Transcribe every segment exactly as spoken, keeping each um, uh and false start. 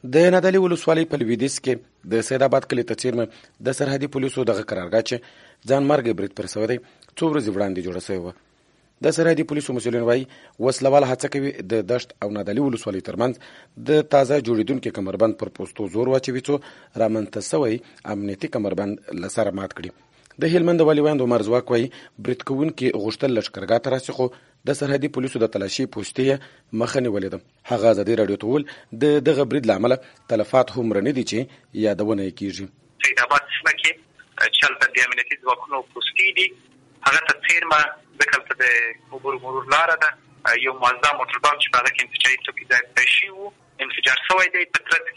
د نادعلي ولسوالۍ په لویدیځ کې د سید آباد کلي ته څیرمه د سرحدي پولیسو دغه قرارګاه چې ځان مرګ برید پر شوی دی څو ورځې وړاندې جوړه شوې وه. د سرحدي پولیسو مسؤلین وایي وسلوال هڅه کوي د دشت او نادعلي ولسوالۍ ترمنځ د تازه جوړېدونکي کمربند پر پوستو زور واچوي څو رامنځته شوی امنیتي کمربند له سره مات کړي. د هلمند والي ویاند عمر ځواک وایي برید کوونکي غوښتل لښکرګاه ته راسي خو د سرحدي پولیسو د تلاشي پوستې یې مخه نیولې ده. هغه ازادي راډیو ته وویل د دغه برید له امله تلفات هومره نه دي چې یادونه یې کېږي. سید آباد سیمه کې چې هلته د امنیتي ځواکونو پوستې دي هغه ته څیرمه ځکه هلته د عبور مرور لاره ده یو موزه موټر بام چې په هغه کې انفجاري توکي ځای شوي وو انفجار شوی دی. په ترڅ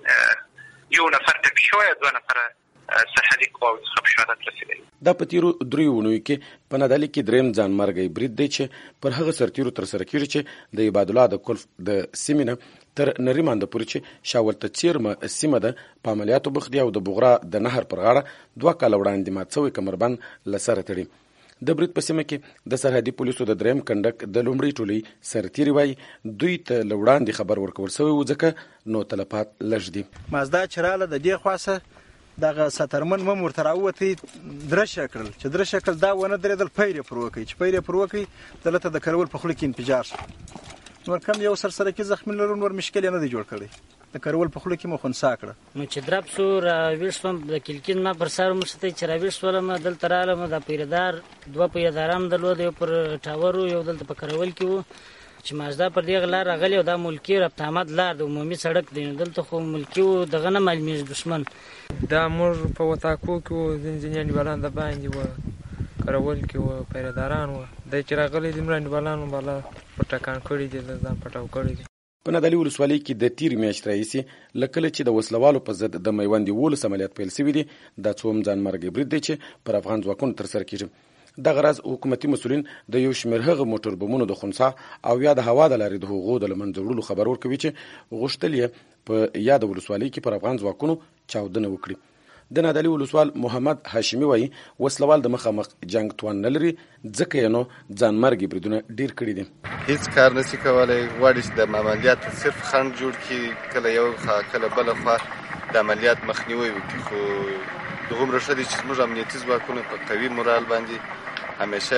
کې یو نفر ټپي شوی دوه نفره سرحدي قواوو څخه په شهادت رسېدلي. دا په تېرو دریو اونیو کې په نادعلي کې درېیم ځان مرګی برید دی چې پر هغه سرتیرو ترسره کېږي چې د عبادالله د کلف د سیمې نه تر نریمانده پورې چې شاول ته څیرمه سیمه ده په عملیاتو بوخت دي او د بغرا د نهر پر غاړه دوه کاله وړاندې مات شوی کمربند له سره تړي. د برید په سیمه کې د سرحدي پولیسو د درېیم کنډک د لومړۍ ټولۍ سرتیري وایي دوی ته له وړاندې خبر ورکول شوی و ځکه نو تلفات لږ دي. مازدا چې راله د دې خواڅه دغه سترمن مم ورته راووتی درشه کړل چې درشه کړل دا ونه درېدل پیر یې پر وکړي چې پیر یې پر وکړي دلته د کرول په خوله کې انفجار شو. نور کم یو سرسرکي زخمي لرو نور مشکل یې نه دی جوړ کړی د کرول په خوله کې مو خنثی کړه نو چې درب سو راویښ شوم د کلکین ما پر سر مرسته چې راویښ شولم دلته رالم د پیردار دوه پیرداران درلود یو پر ټاورو یو دلته په کرول کې و چې مازدا پر دغه لار راغلی او دا ملکي ربط احمد لار د عمومي سړک دی دلته خو ملکي و دغه نه معلومیږي دښمن دا موږ په وطاکو کې وو ځینې انډیوالان د باندې وه کرول کې وه پیرداران وه دی چې راغلی دي مړه انډیوالانو بالا په ټکان کړي دي د ځان پټاو کړي دي. په نادعلي ولسوالۍ کې د تېرې میاشتې راهیسې له کله چې د وسلوالو په ضد د میوند یولس عملیات پیل شوي دي دا څوم ځان مرګی برید دی چې پر افغان ځواکونو ترسره کېږي. دغه راز حکومتي مسؤلین د یو شمېر هغه موټر بمونو د خنثی او یا د هوا د لارې د هغو د له منځه وړلو خبر ورکوي چې غوښتل یې په یاده ولسوالۍ کې پر افغان ځواکونو چاودنه وکړي. د نادعلي ولسوال محمد هاشمي وایي وسلوال د مخامخ جنګ توان نه لري ځکه یې نو ځان مرګي بریدونه ډېر کړي دي. هیڅ کار نشي کولی غواړي چې د عملیاتو صرف خنډ جوړ کړي کله یو خوا کله بله خوا د عملیات مخنیوی وکړي خو دغومره ښه دي چې زموږ امنیتي ځواکونه په قوي مورال باندې همیشه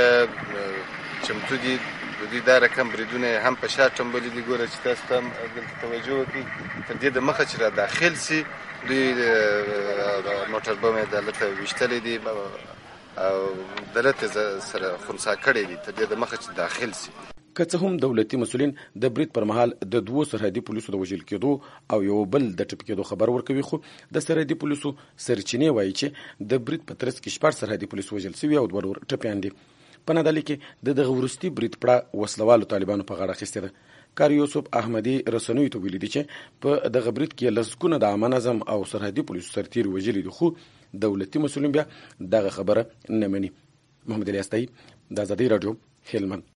چمتو دي د دوی دا رقم بریدونه هم په شا ټمبلي دي. ګوره چې تاسو ته هم دلته توجه وکړي تر دې د مخه چې را داخل سي دوی موټر بم یې دلته ویشتلی دي او دلته سره خنثی کړی دي تر دې د مخه چې داخل سي. که څه هم دولتي مسؤلین د برید پر مهال د دوو سرحدي پولیسو د وژل کېدو او یو بل د ټپي کېدو خبر ورکوي خو د سرحدي پولیسو سرچینې وایي چې د برید په ترڅ کې شپږ سرحدي پولیس وژل شوي او دوه نور ټپیان دي. په نادعلي کې د دغه وروستي برید پړه وسلوالو طالبانو په غاړه اخیستې ده. کار یوسف احمدي رسنیو ته ویلي دي چې په دغه برید کې لسګونه د عامه نظم او سرحدي پولیسو سرتیري وژلي دي خو دولتي مسؤلین بیا دغه خبره نه مني. محمد علي استایي د ازادي راډیو هلمند.